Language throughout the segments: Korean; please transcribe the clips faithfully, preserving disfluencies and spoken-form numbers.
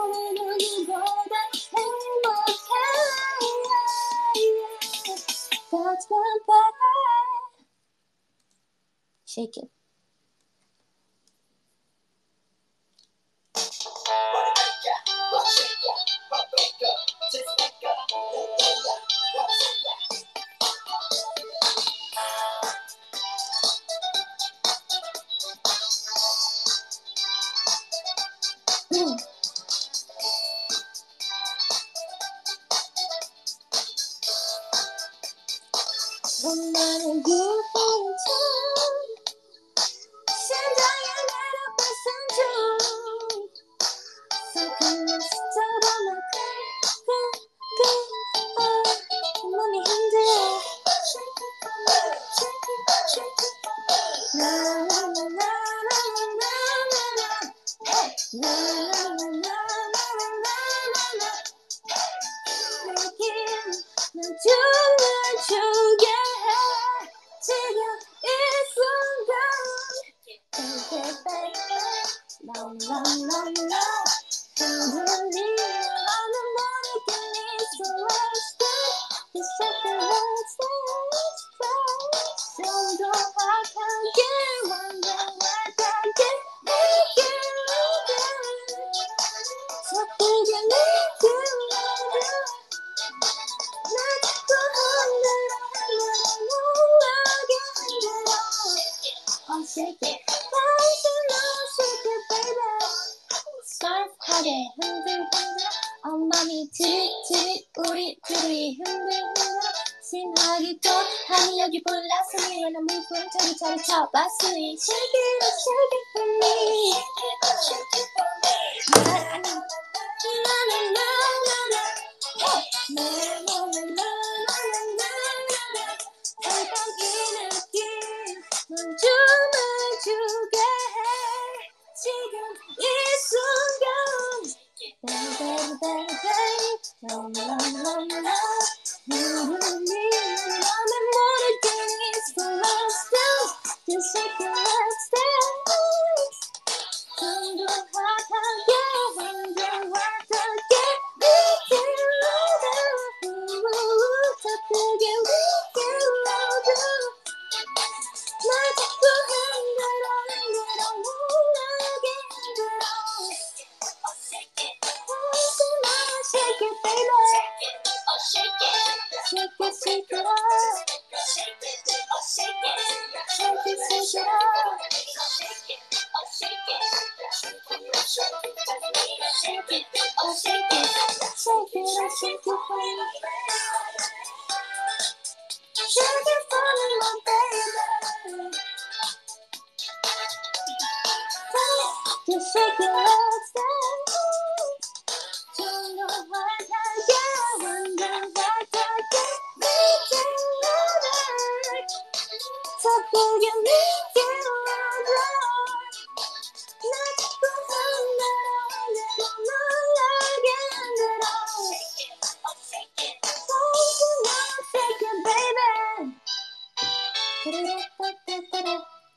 너는 누구보다 행복해. That's my body. Shake it. 음. 나는 유봉천 심장에 내려갈 산중 서글은 스쳐보면 그 몸이 힘들어 난 춤을 추게 해 지금 이 순간 Baby baby No no no no 흔들리는 나는 모르게 So let's stay Just shake it let's stay 좀더 확하게 완전하게 Make it 서쁘게 Make it Oh, shake it, bounce it, shake it, baby. Soft하게 흔들 흔들, 엄마미 지릿지릿 우리 둘이 흔들 흔들. 심하게 또 하니 여기 불났으니 when I move from 저리 저리 쳐봤으니 shake it, shake it for me. Shake it for me. 나나나나나나, 나나나나나나. 잠깐 이 느낌. 넌 춤을 추게 해 지금 이 순간 Baby baby No no no no 흔들리는 맘에 모르게 So let's dance Just shake it let's dance 좀더 확하게 완전 확하게 Make it louder 더 크게 Make it louder 날 자꾸 흔들어 흔들어 몰라게 흔들어 Shake it baby Shake it shake it shake it up Shake it shake it shake it shake it up Shake it shake it shake it shake it shake it shake it shake it for me Shake it for me my baby Just shake it let's dance 좀더 확하게 완전 확하게 Make it louder 더 크게 Make it louder 날 자꾸 흔들어 흔들어 놀라게 흔들어 Shake it shake it baby 따라따따따라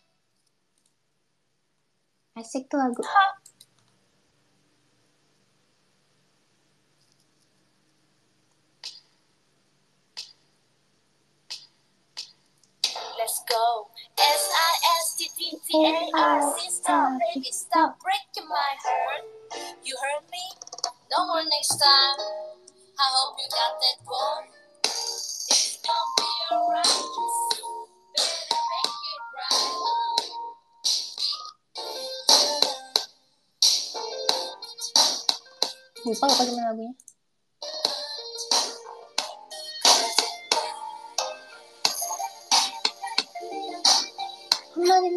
Asik tuh lagu. Let's go. S I S T T T A R Sister, baby stop breaking my heart. You heard me? No more next time. I hope you got that one. It's gonna be alright. Better make it right. Lupa lupa gimana lagunya. Kemarin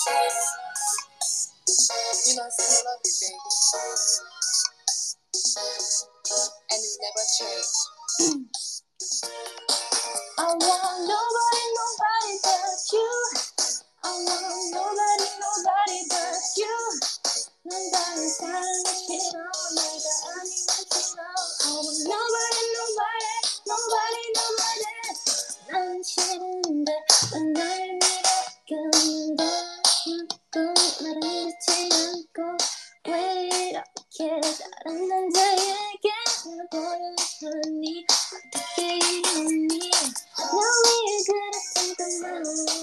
You know I still love you, baby. And you never change. I want nobody, nobody but you. I want nobody, nobody but you. 난 다른 사람이 싫어, 내가 아니면 싫어. I want nobody, nobody, nobody, nobody. 난 싫은데 왜 날 밀어끄는데 자꾸 나를 믿지 않고 왜 이렇게 다른 남자에게 날 보여주니 어떻게 이러니 너 위해 그랬던 그만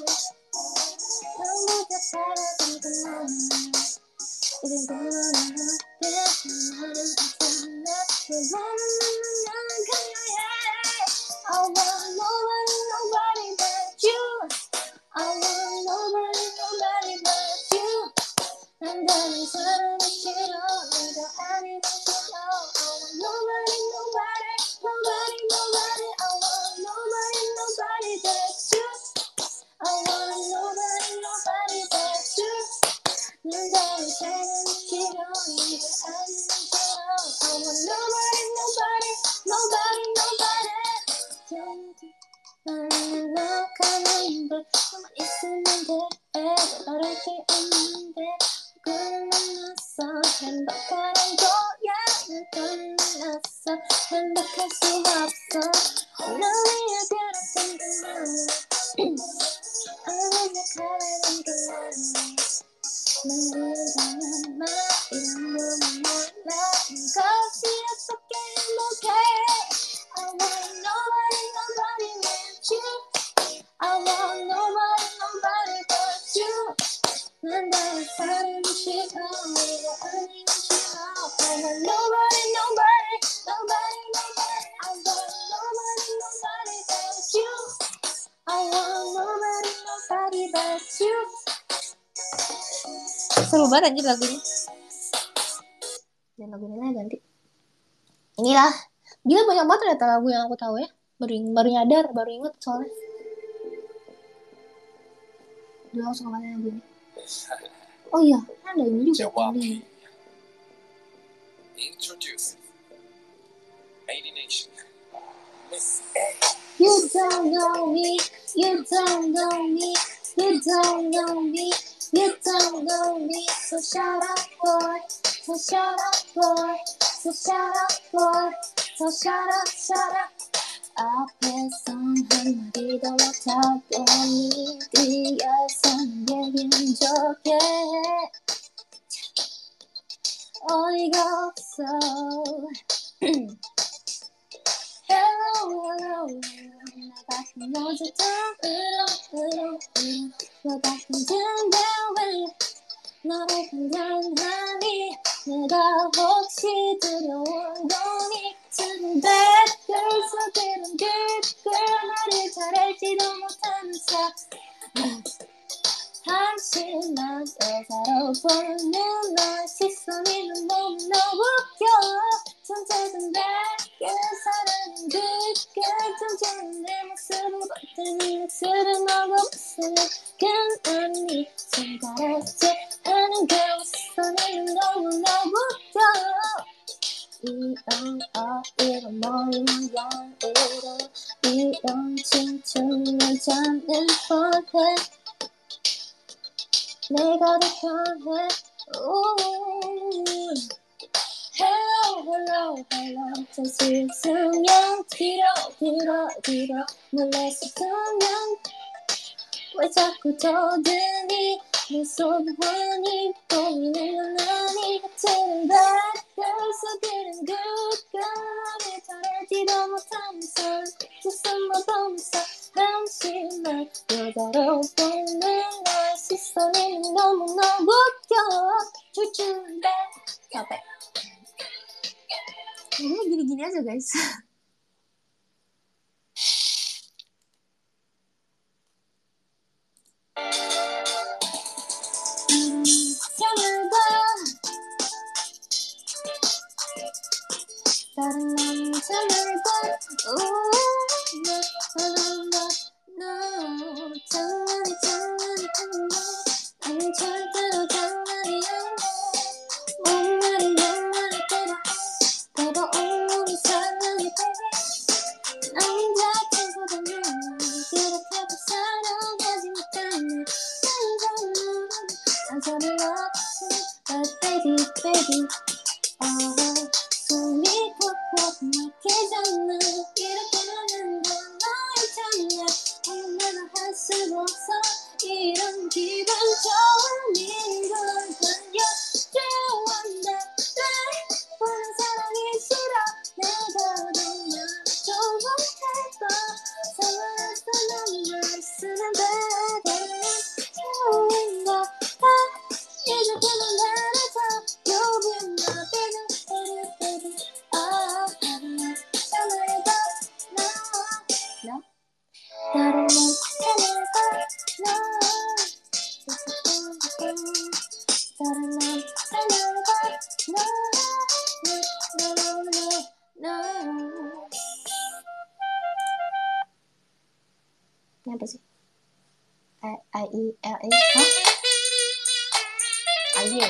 너무도 사라진 그만 이젠 그만한 어때 나는 괜찮아 왜 나는 강요해 I want nobody nobody but you I want nobody nobody but you 난 다른 사람이 싫어 내가 아니면 싫어 I want nobody nobody nobody nobody I want nobody nobody but you I want nobody nobody but you 난 다른 사람이 싫어 내가 아니면 싫어 I want nobody nobody nobody nobody 나는 노력하는데 너만 있으면 돼 바랄 게 없는데 누구를 만났어 행복하는 거야 누구를 만났어 행복할 수 없어 너 위해 그랬던 그만 아무나 가라는 그만 난 말 이런 놈은 몰라 것이 어떻게 행복해 I want nobody nobody but you I want nobody nobody but you 난 다른 사람이 싫어 내가 아니면 싫어 I want nobody nobody nobody nobody I want nobody nobody but you I want nobody nobody but you seru banget anjir lagunya dan lagu ini ganti inilah gila banyak banget ternyata lagu yang aku tahu ya baru baru nyadar baru inget soalnya dulu aku suka banget lagu ini oh iya ada ini juga ini Introduce Lady Nation Miss A. You don't know me you don't know me you don't know me you don't know me so shut up boy so shut up boy so shut up boy so shut up shut up 앞에선 한마디도 못하더니 뒤에선 얘기는 좋게 어이가 없어 Hello hello hello 나 같은 여자처럼 으로 으로 너 같은 든데 왜 너를 판단하니 내가 혹시 두려운 거니 To the bad girls 어디는 good girl 나를 잘할지도 못하면서 한심한 여자로 보는 너의 시선이 너무나 웃겨 존재는 bad girl 사랑은 good girl 존재는 내 모습을 봤더니 내 목소리를 먹어봤으니 끝났니 손가락질 하는 그 시선이 너무나 웃겨 이런 어이런 머리 모양으로 이런 춤추는 여자는 뻔해 내가 더 편해 Ooh. Hello hello hello 저 스승형 뒤로 뒤로 뒤로 몰래서 수면 왜 자꾸 저드니 내 소문이 보이는 눈이 같은 bad girls 어디는 good girl 나를 잘하지도 못하면서 세상만 보면서 한심한 여자로 보는 너의 시선이 너무나 웃겨 줄줄대 capek ini gini-gini aja guys 잠을 봐 다른 남자를 봐 너 장난이 장난이 장난이 한다 나는 참 여전히 watching but baby baby oh 숨이 푹푹 막히잖아 이렇게는 난 너의 참냐 얼마나 할수 없어 이런 기분 좋은 이걸 건져주었는데 날 보는 사랑이 싫어 내가 정말 좋아해도 사랑했어 넌날 쓰는 데는 좋은 것 같아 이제 그만 말해줘 You'll be my baby baby baby oh I'm not gonna go no no 다른 놈 찾아가 no 다른 놈 찾아가 no no no no no ini apa sih? I I E L E hah? Ayo.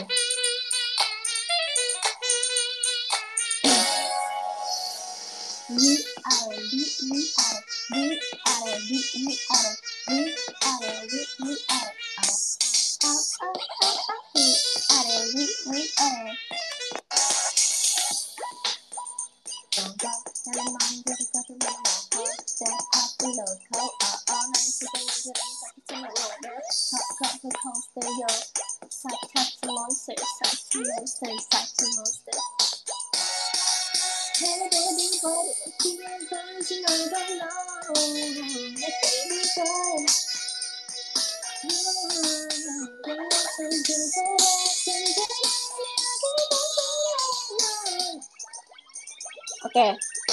We are we we are we are we we are we are we we are oh oh oh oh we are we we are Don't go 나는 마음대로 거듭나 that I feel cold oh oh 난 지금 이들은 sakit만 오래 cut cut cut stay yo such such monster such monster such monster Hey baby boy 기분 좋은지 너도 know My baby boy Okay.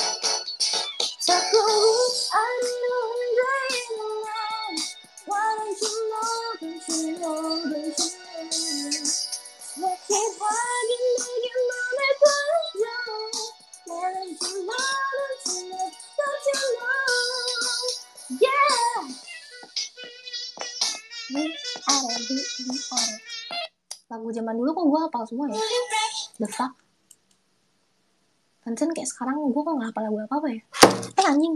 자꾸 위아래로 흔들리는 Why don't you know, don't you know, don't you know 왜 기뻐하긴 내게 맘을 보여 Why don't you know, don't you know, don't you know Yeah 위아래 위 위아래 lagu zaman dulu kok gue hafal semua ya The fuck Pantesan kayak sekarang gue kok gak hafal lagu apa-apa ya Eh anjing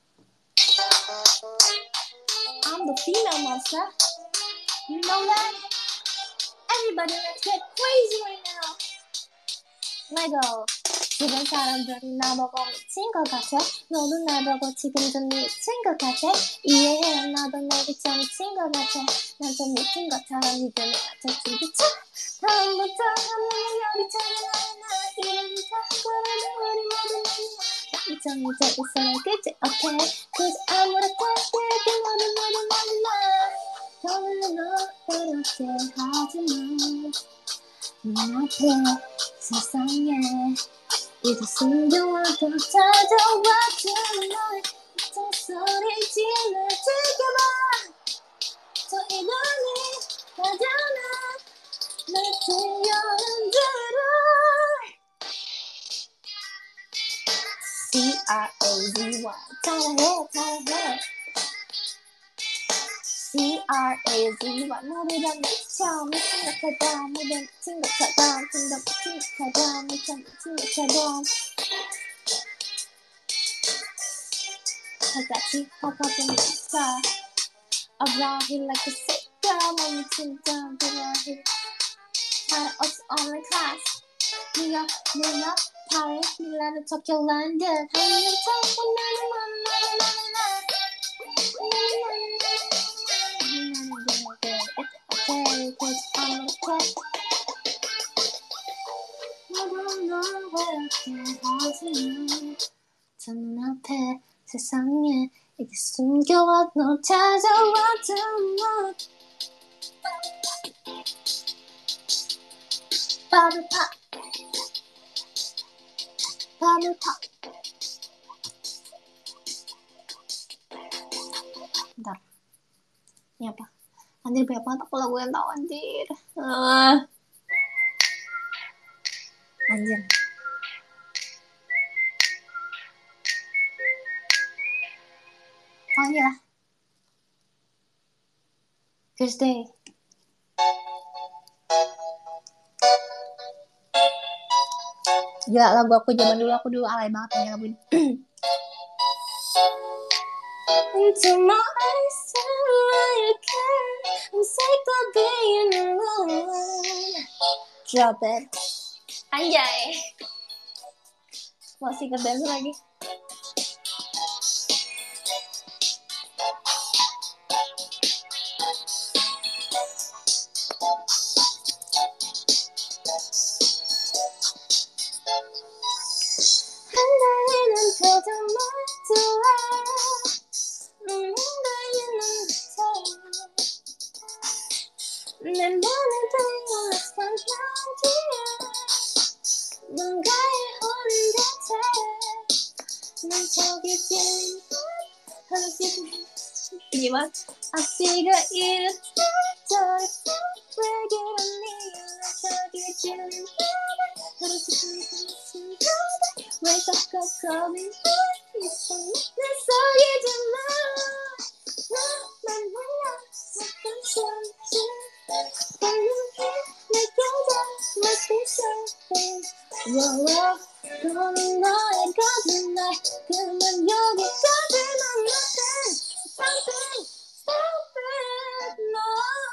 I'm the female monster You know that Everybody let's get crazy right now Let go 주변 사람들이 나보고 미친 것 같아 너도 날 보고 지금 좀 미친 것 같아 이해해 나도 내게 좀 미친 것 같아 난 좀 미친 것처럼 믿음이 맞춰진 비춰 다음부터 한눈에 여기처럼 나 이름부터 그래도 우리 모두 만나 감정이 저 있어라 그치 오케이 그저 아무렇게 얘기 모두 모두 만나 더는 너 이렇게 하지마 눈앞에 세상에 이제 숨겨와도 찾아와주는 너의 목소리 질러 지켜봐 저 이번에 가져나 날 들려는 대로 C R A Z Y 잘해 잘해 C R A Z Y 모두 다 미쳐 미친 것처럼 모두 미친 것처럼 좀 더 미친 것처럼 미쳐 미친 것처럼 다같이 헛헛이 미쳐 Around here like a sick girl 너 미친 점 Around 차라 없어 online class 뉴욕 뉴욕 파리 밀라노 도쿄 런던 한국 처음 나는 나나나나나 Okay, cause I'm okay. 모두 너와 이렇게 하지마 저 눈앞에 세상에 이게 숨겨와 너 찾아왔잖아 버블팝 버블팝 bentar ini apa anjir banyak banget aku lagu yang tau anjir uh. anjir oh iya First Day gila lagu aku zaman dulu aku dulu alay banget punya lagu ini Into my eyes, I care. I'm sick of being alone. drop it. Anjay. Masih ke dance lagi. 한달에는 표정 멀쩡해. 눈물이는 듯해. 내 맘에 들려 선명지야. 뭔가에 오는 듯해. 난 저기 지금 이만 앞뒤가 이렇게 왜 그러니 난 저기 지금 왜 자꾸 겁이 있어 내 속이지마 나만 몰라 어떤 손짓 걸리게 느껴져 Must be something Whoa, 너는 너의 거짓말 그만 여기까지만 nothing Something, stop it, no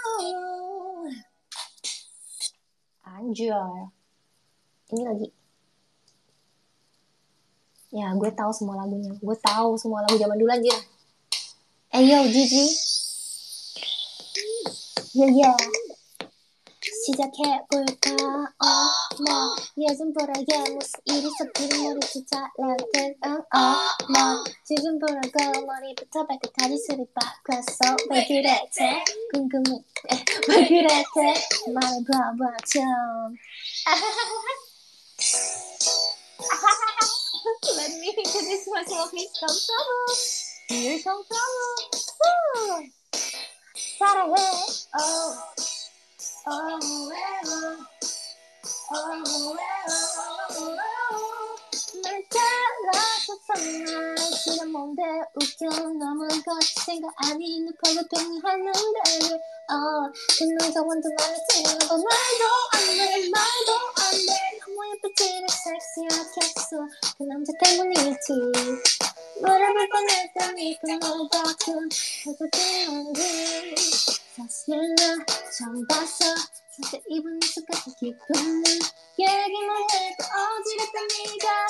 Anjir ini lagi ya gue tahu semua lagunya gue tahu semua lagu zaman dulu anjir eh yo Gigi yeah yeah 시작해볼까 어머 예전보다게 무슨 일이 섞이는 머리도 잘라든 어머 지금보다 머리부터 발끝까지 술이 바뀌었어 왜 그랬대 궁금해 왜 그랬대 말해봐봐 좀 Let me introduce myself, Miss Comfortable. You're comfortable. 사랑해. Oh, oh, well, oh, well. 날 잘라서 정말 지난 뭔데 웃겨 너무 거친 생각 아닌 내 퍼그팽이 하는데 어, 그 남자 완전 맘에 드는 거 말도 안돼 말도 안돼 너무 예쁘지는 섹시하게 했어 그 남자 때문이지 물어볼 뻔했더니 그 너밖에 해주지는지 사실 나 처음 봤어 사실 이분 속 같은 기분은 얘기만 해도 어지럽던 네가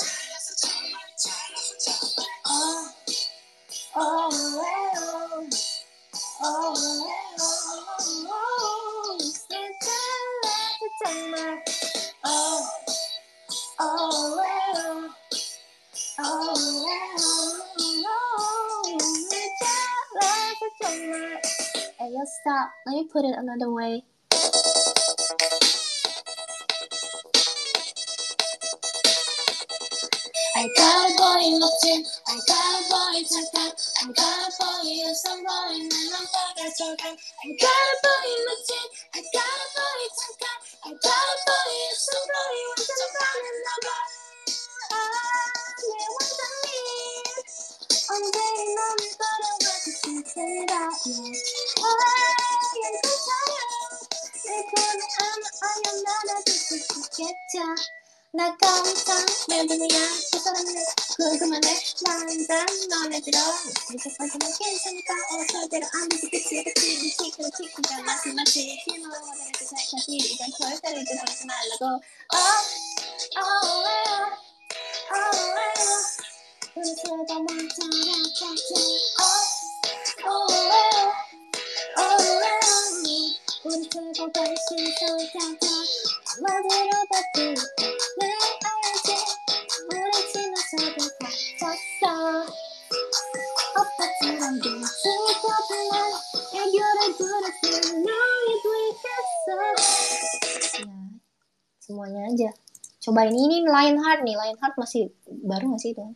Oh, oh, well, oh, well, 진짜 정말 Oh, oh, well, oh, well, 진짜 정말 Hey, yo, stop. Let me put it another way. I got a boy 멋진 I got a boy 잠깐 I got a boy 여성 boy 난 남자가 저간 I got a boy 멋진 I got a boy 잠깐 I got a boy 여성 boy 완전 반했나봐 내 완전히 언제나 너를 걸어가고 싶은다며 아 괜찮아 내 손에 아마 아연 나눠줄 수 있겠죠 나 깜짝 매듭이야 그 사람은 궁금하네 난자 너네 들어 이렇게 빠지면 괜찮을까 어 절대로 안 되지 그치 그치 그치 그치 그치 마치 마치 피노 내가 그 생각하지 이건 절대로 잊어버리지 말라고 Oh, oh, well, oh, well 그새가 멈춰라 짜증 Oh, oh, well, oh, well 우리 그거 관심 쏟아져 어디로 바뀔 내 알지 우리 지나쳐도 다쳤어 오빠처럼 비치거든 애교를 부르는 너의 부위했어 ya semuanya aja cobain ini Lionheart nih Lionheart masih baru gak sih itu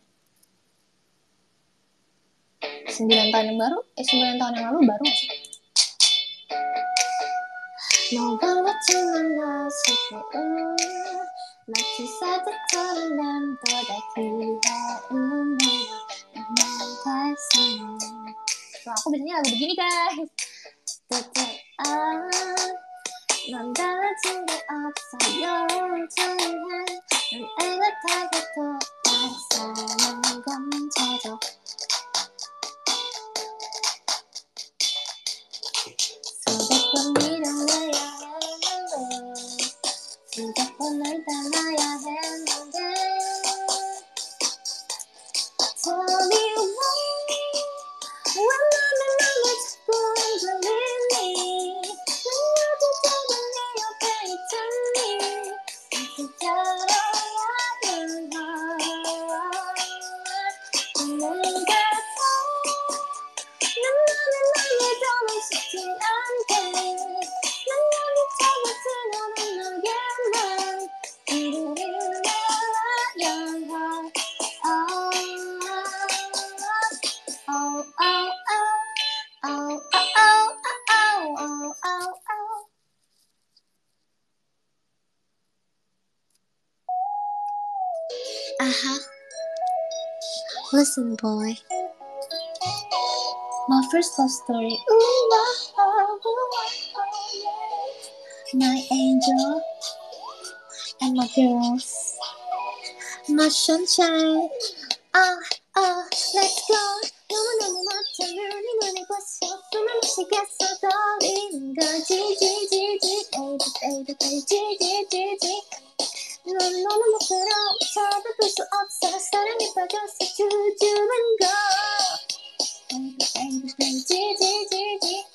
sembilan tahun yang baru eh sembilan tahun yang lalu baru gak sih 너가 왔지만 나 슬픈 마치 사자처럼 남보다 귀여운 너의 가슴 Wah, aku biasanya lagu begini guys tetap 넌 달라진 게 없어요 정말 넌 애틋하게 돌아서는 감춰줘 수백 번 밀어내야 했는데 널 따라야 했는데 Tell me why 왜 너는 맘을 자꾸 흔들리니 난 여전히 네 옆에 있잖니 진짜로 뭔가 난 너는 나의 더는 쉽지 않게 난 여기 접어들어는 너에게만 우리를 내어야 해 Oh, oh, oh, oh, oh, oh, oh, oh, oh. Uh-huh. Listen, boy. My first love story. Ooh, oh, oh, oh, oh, yeah. My angel and my girls. My sunshine. Oh, oh, let's go. 너무너무 멋져 눈이 눈에 부셔 숨을 못 쉬겠어 떨리는 거지 지지지 baby baby baby 지지지지 넌 너무 부끄러워 찾아볼 수 없어 사랑에 빠져서 주주만 거 baby baby baby 지지지지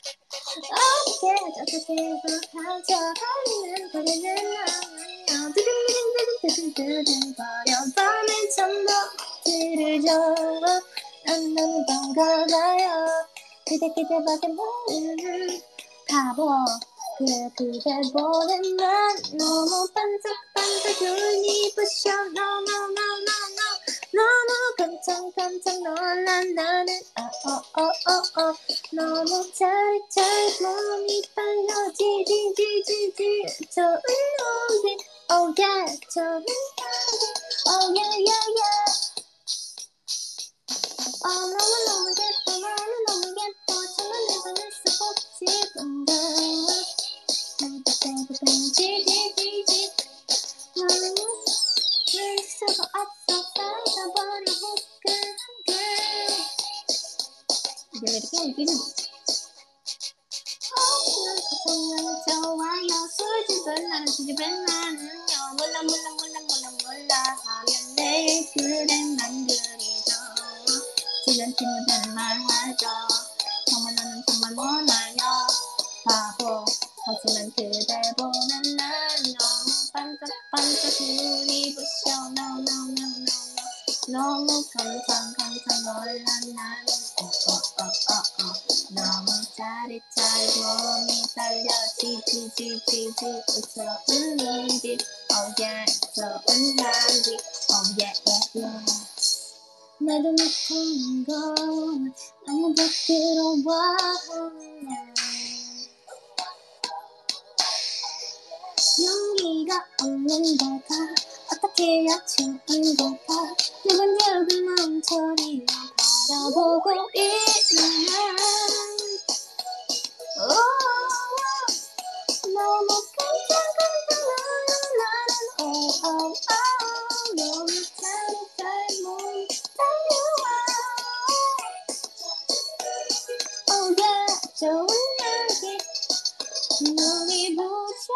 어떻게 어떻게 불하죠 달리는 거리는 나는요 두근두근두근두근두근 버려 밤을 전부 들을 줘 난 너무 반가워요 그대 그대 밖에 모르는 바보 그래 그대 보는 난 너무 반짝반짝 눈이 부셔 No no no no no 너무 깜짝 깜짝 놀란 나는 어어어어어 너무 짜릿짜릿 몸이 빨려 지지지지지 좋은 놈이 Oh yeah 좋은 놈이 Oh yeah yeah yeah 어 너무너무 예뻐 너무너무 예뻐 정말 내 손을 쓰고 싶은데 baby baby baby 지지지지 너무 늘 수가 없어 빠져버려 후끈한 girl 이게 왜 이렇게 웃기지? 어 좋아요 술집은 나는 술집은 나는요 몰라 몰라 몰라 몰라 몰라 하면 내일 그래만 그리죠 지금 친구들 말하죠 정말 나는 정말 몰라요 바보 하지만 그댈 보면 난 너무 반짝반짝 눈이 부셔 No no no no no 너무 깜짝 깜짝 놀란 나는 어어어어어 너무 짜릿짜릿 몸이 떨려 지지지지지 좋은 눈빛 Oh yeah 좋은 향기 Oh yeah yeah yeah 나도 못하는 건 너무 부끄러워 용기가 없는 걸까 어떻게 해야 좋은 걸까 두근두근 멈춰리며 바라보고 있는 너무 깜짝 깜짝 놀란 나는 oh oh oh 너무 짜릿짜릿 몸이 달려와 Oh yeah 좋은 향기 눈이 부셔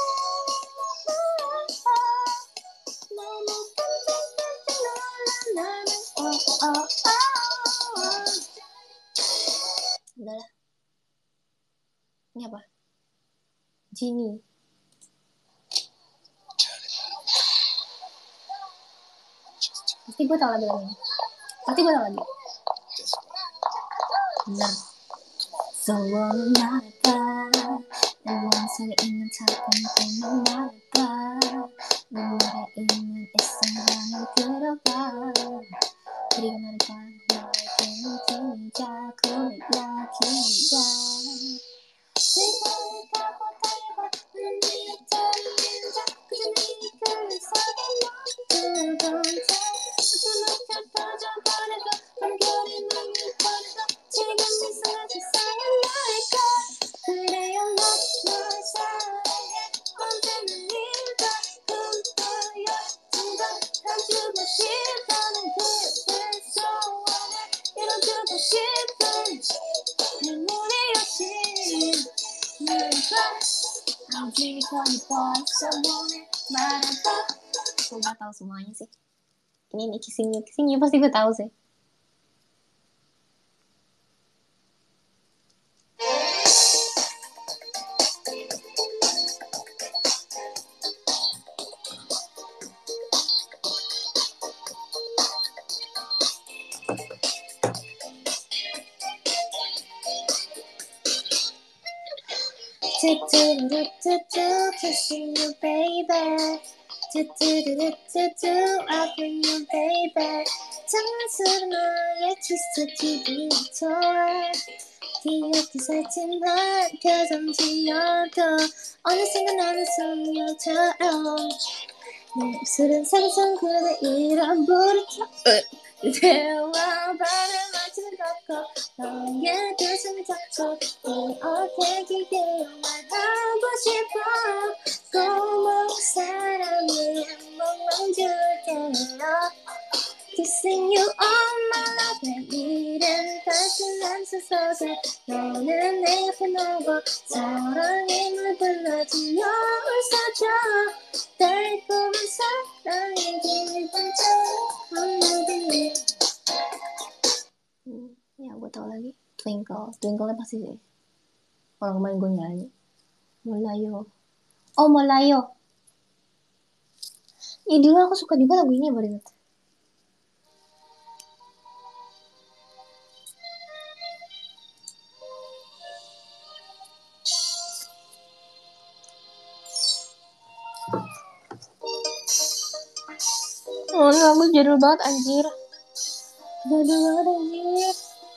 너무 깜짝 깜짝 놀란 나는 oh oh oh 놀라 ini apa? Genie pasti gue tau lagu ini pasti gue tau lagi bener 소원은 말해봐 내 원성에 있는 작은 꿈은 말해봐 눈물에 있는 이 순간을 들어봐 그리고 나를 봐 너에게는 진짜 꿈이야 진짜 시간을 가고 달려봐 난 뒤에 떨린다 그저 네 그 속에 멈추던 차 어쩌면 펴져버려도 얼굴이 너무 버려도 지금 이 순간 세상에 너일까 그래요 너 널 사랑해 언제는 네가 꿈꿔요 순간 감추고 싶어 난 그대 소원을 이뤄주고 싶은 눈물의 여신 널 봐 아직은 벌써 원해 Barata. Aku gak tahu semuanya sih. Ini nih Kissing You, Kissing You pasti gue tahu sih. Do do do do do, kissing you, baby. Do do do do do, I'll bring you, baby. 장난스러운 너의 키스 기분이 좋아. 귀엽게 살찐 날 표정 지어도 어느샌가 나는 소녀처럼 내 입술은 상상 그대 이런 부르쳐 대화 발을 맞추는 걷고 너의 두 손을 잡고 이 어깨 길게 말하고 싶어 고마운 사랑을 한 번만 줄게요 Kissing you all my life 내일은 다시 난 서서 너는 내 옆에 나고 사랑의 물 불러주며 웃어줘 달콤한 사랑의 기분처럼 모든 hmm, ya gue tau lagi Twinkle Twinkle pasti sih kalau kemarin gue nyanyi Melayu oh Melayu ih dulu aku suka juga lagu ini baru ingat oh ini lagu jadul banget anjir jadul banget anjir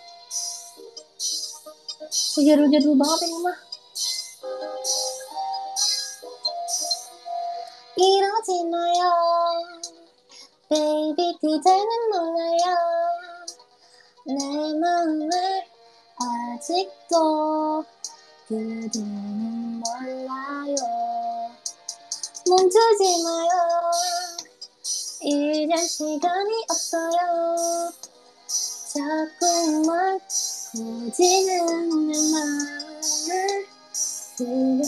jadul-jadul banget ini mah 이러지 마요 Baby 그대는 몰라요 내 마음을 아직도 그대는 몰라요 멈추지 마요 이젠 시간이 없어요 자꾸만 커지는 내 마음을 지금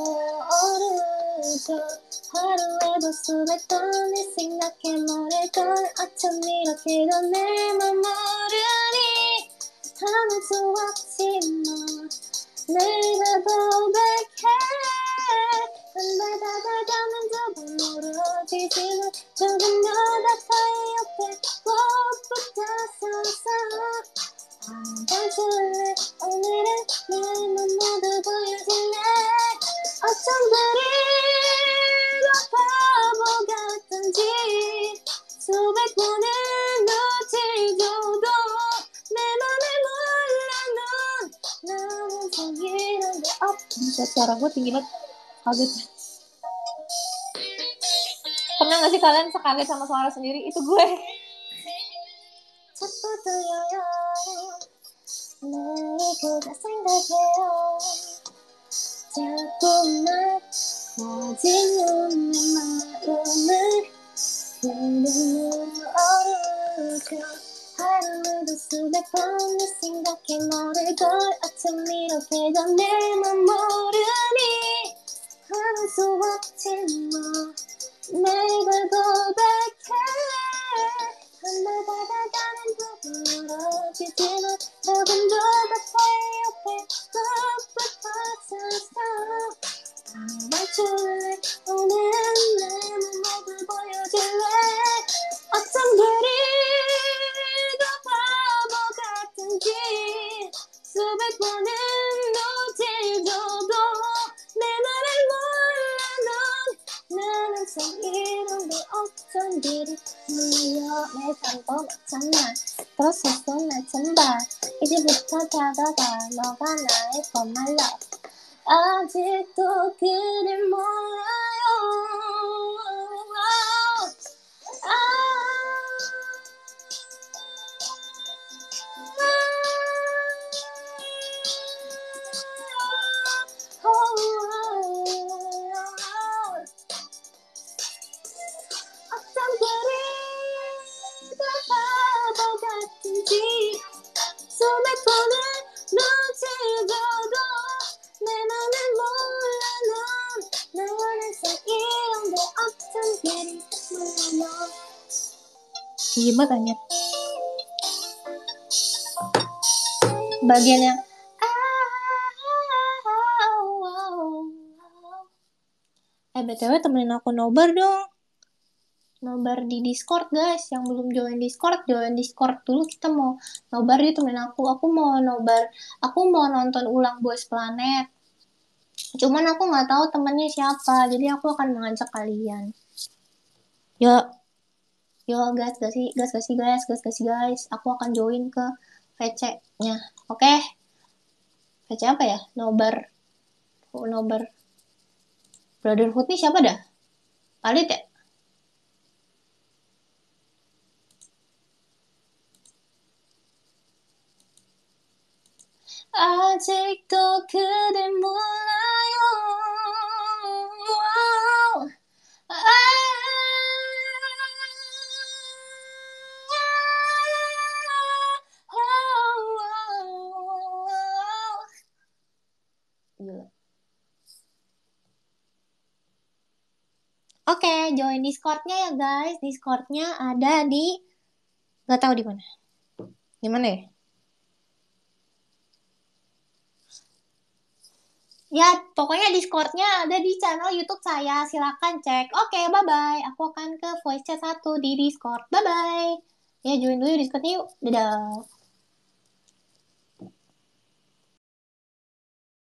모르죠 하루에도 수백 번을 생각해 말했던 어쩜 이렇게도 내 맘 모르니 하는 수 없지만 내가 고백해 날다가가면 조금 멀어지지만 조금 더 가까이 옆에 꼭 붙어서서 안아줄래 오늘은 내 맘 모두 보여줄래 어쩜 그리도 바보 같던지 수백 번을 놓치줘도 내 맘을 몰라 넌 나는 생기는데 어 진짜 suara gue tinggi banget kaget pernah gak sih kalian sekaget sama suara sendiri itu gue 자꾸 들려요 매일 그대 생각해요 자꾸만 커지는 내 마음을 그대는 모르죠 하루에도 수백 번을 생각해 모를 걸 어쩜 이렇게도 내 맘 모르니 하는 수 없지만 매일 고백해 한날바다가는 조금 멀어지지만 조금 더 가까이 옆에 꼭 붙어서서 안아줄래 오늘은 내 맘 모두 보여줄래 어쩜 그리도 바보 같은지 수백 번은 놓치줘도 내 맘을 몰라 넌 나는 항상 이런데 어쩐 일이 몰려 내 삶도 마찬가지 들었었어 날 찬다 이제부터 다가가 너가 나의 for my love 아직도 그를 몰라요 아, 아, 어쩜 그리도 바보 같은지 수백 번을 놓치고도 내 맘을 몰라 넌 나를 Gimana tanya? Bagian yang eh B T W temenin aku nobar dong. Nobar di Discord guys. Yang belum join Discord, join Discord dulu. Kita mau nobar di temenin aku. Aku mau nobar. Aku mau nonton ulang Boys Planet. Cuman aku nggak tahu temennya siapa. Jadi aku akan mengajak kalian. Yuk. Yuk guys, gas sih, gas gas sih guys, gas gas sih guys. Aku akan join ke V C-nya. Oke. Okay? V C apa ya? Nobar. Oh, nobar. Brotherhood nih siapa dah? Palit ya? 아직도 그댈 몰라요. 아, Gila. Oke, okay, join Discord-nya ya guys. Discord-nya ada di nggak tahu di mana. Di mana ya? Ya, pokoknya Discord-nya ada di channel YouTube saya. Silakan cek. Oke, okay, bye-bye. Aku akan ke voice chat satu di Discord. Bye-bye. Ya, join dulu Discord-nya yuk. Dadah.